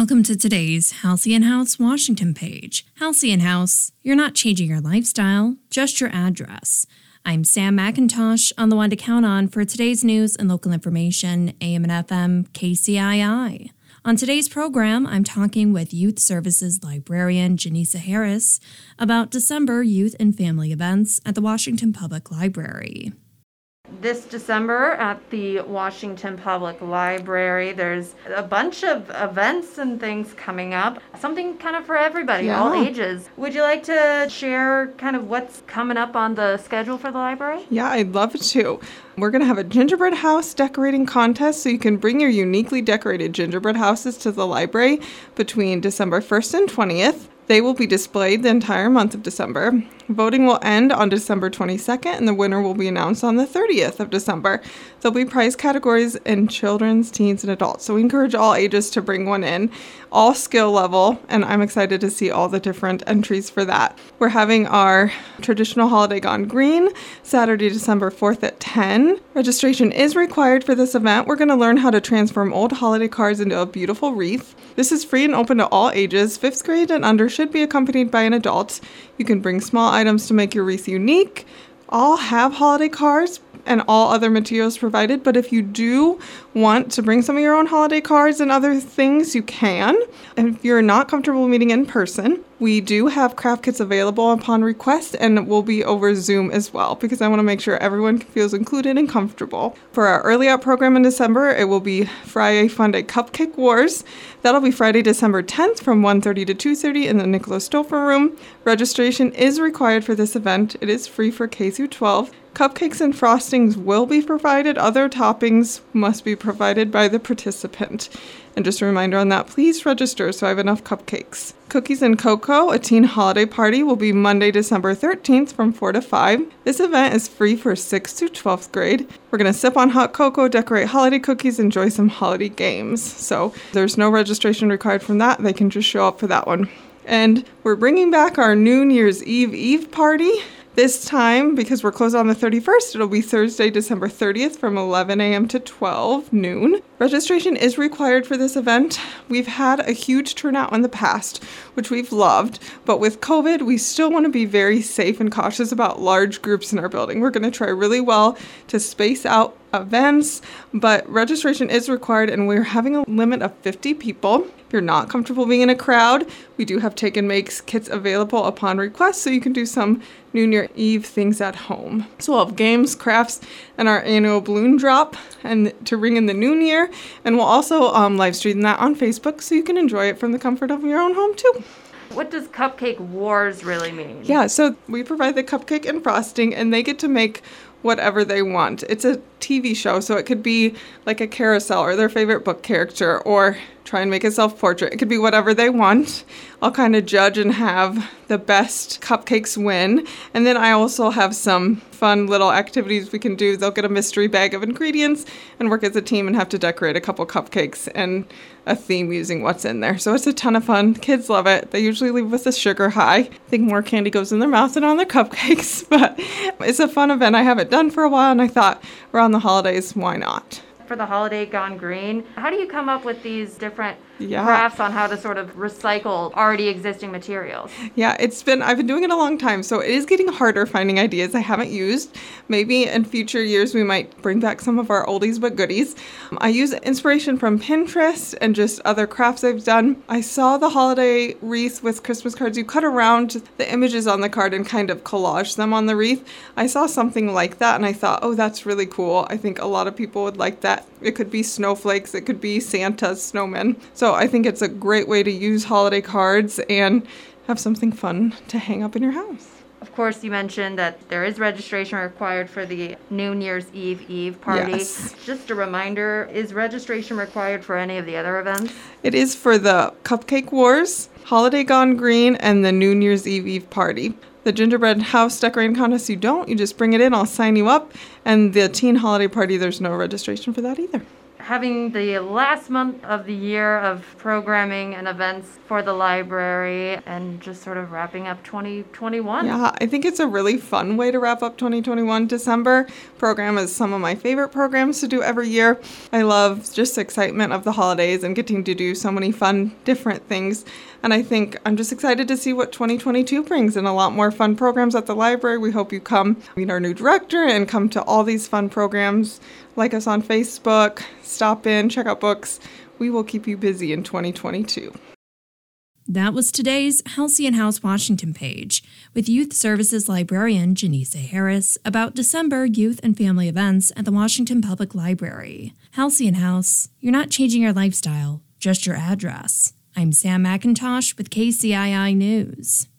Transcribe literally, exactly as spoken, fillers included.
Welcome to today's Halcyon House Washington page. Halcyon House, you're not changing your lifestyle, just your address. I'm Sam McIntosh, on the one to count on for today's news and local information, A M and F M K C I I. On today's program, I'm talking with Youth Services librarian Janisa Harris about December youth and family events at the Washington Public Library. This December at the Washington Public Library, there's a bunch of events and things coming up. Something kind of for everybody, Yeah. all ages. Would you like to share kind of what's coming up on the schedule for the library? Yeah, I'd love to. We're going to have a gingerbread house decorating contest, so you can bring your uniquely decorated gingerbread houses to the library between December first and twentieth. They will be displayed the entire month of December. Voting will end on December twenty-second, and the winner will be announced on the thirtieth of December. There'll be prize categories in children's, teens, and adults, so we encourage all ages to bring one in, all skill level, and I'm excited to see all the different entries for that. We're having our traditional holiday gone green, Saturday, December fourth at ten. Registration is required for this event. We're going to learn how to transform old holiday cards into a beautiful wreath. This is free and open to all ages. Fifth grade and under should be accompanied by an adult. You can bring small items to make your wreath unique. All have holiday cards and all other materials provided, but if you do want to bring some of your own holiday cards and other things, you can. And if you're not comfortable meeting in person, we do have craft kits available upon request, and will be over Zoom as well, because I want to make sure everyone feels included and comfortable. For our early out program in December, it will be Friday Fun Day Cupcake Wars. That'll be Friday, December tenth from one thirty to two thirty in the Nicholas Stouffer Room. Registration is required for this event. It is free for K through twelve. Cupcakes and frostings will be provided. Other toppings must be provided by the participant. And just a reminder on that, please register so I have enough cupcakes. Cookies and Cocoa, a teen holiday party, will be Monday, December thirteenth from four to five. This event is free for sixth through twelfth grade. We're going to sip on hot cocoa, decorate holiday cookies, enjoy some holiday games. So there's no registration required from that. They can just show up for that one. And we're bringing back our New Year's Eve Eve party. This time, because we're closed on the thirty-first, it'll be Thursday, December thirtieth from eleven a.m. to twelve noon. Registration is required for this event. We've had a huge turnout in the past, which we've loved, but with COVID, we still want to be very safe and cautious about large groups in our building. We're going to try really well to space out events, but registration is required, and we're having a limit of fifty people. If you're not comfortable being in a crowd, we do have Take and Makes kits available upon request, so you can do some New Year Eve things at home. So we'll have games, crafts, and our annual balloon drop and to ring in the new year, and we'll also um, live stream that on Facebook, so you can enjoy it from the comfort of your own home too. What does Cupcake Wars really mean? Yeah, so we provide the cupcake and frosting, and they get to make whatever they want. It's a T V show, so it could be like a carousel or their favorite book character, or try and make a self-portrait. It could be whatever they want. I'll kind of judge and have the best cupcakes win. And then I also have some fun little activities we can do. They'll get a mystery bag of ingredients and work as a team and have to decorate a couple cupcakes and a theme using what's in there. So it's a ton of fun. Kids love it. They usually leave with a sugar high. I think more candy goes in their mouth than on their cupcakes, but it's a fun event. I haven't done for a while, and I thought around the holidays, why not? For the holiday gone green, how do you come up with these different Yeah. crafts on how to sort of recycle already existing materials? Yeah, it's been, I've been doing it a long time, so it is getting harder finding ideas I haven't used. Maybe in future years we might bring back some of our oldies but goodies. Um, I use inspiration from Pinterest and just other crafts I've done. I saw the holiday wreath with Christmas cards. You cut around the images on the card and kind of collage them on the wreath. I saw something like that and I thought, oh, that's really cool. I think a lot of people would like that. It could be snowflakes, it could be Santa's snowmen. So I think it's a great way to use holiday cards and have something fun to hang up in your house. Of course, you mentioned that there is registration required for the New Year's Eve Eve party. Yes. Just a reminder, is registration required for any of the other events? It is for the Cupcake Wars, Holiday Gone Green, and the New Year's Eve Eve party. The gingerbread house decorating contest, you don't. You just bring it in. I'll sign you up. And the teen holiday party, there's no registration for that either. having the last month of the year of programming and events for the library and just sort of wrapping up twenty twenty-one. Yeah, I think it's a really fun way to wrap up twenty twenty-one. December program is some of my favorite programs to do every year. I love just the excitement of the holidays and getting to do so many fun, different things. And I think I'm just excited to see what twenty twenty-two brings and a lot more fun programs at the library. We hope you come meet our new director and come to all these fun programs. Like us on Facebook, stop in, check out books. We will keep you busy in twenty twenty-two. That was today's Halcyon House Washington page with Youth Services librarian Janisa Harris about December youth and family events at the Washington Public Library. Halcyon House, you're not changing your lifestyle, just your address. I'm Sam McIntosh with K C I I News.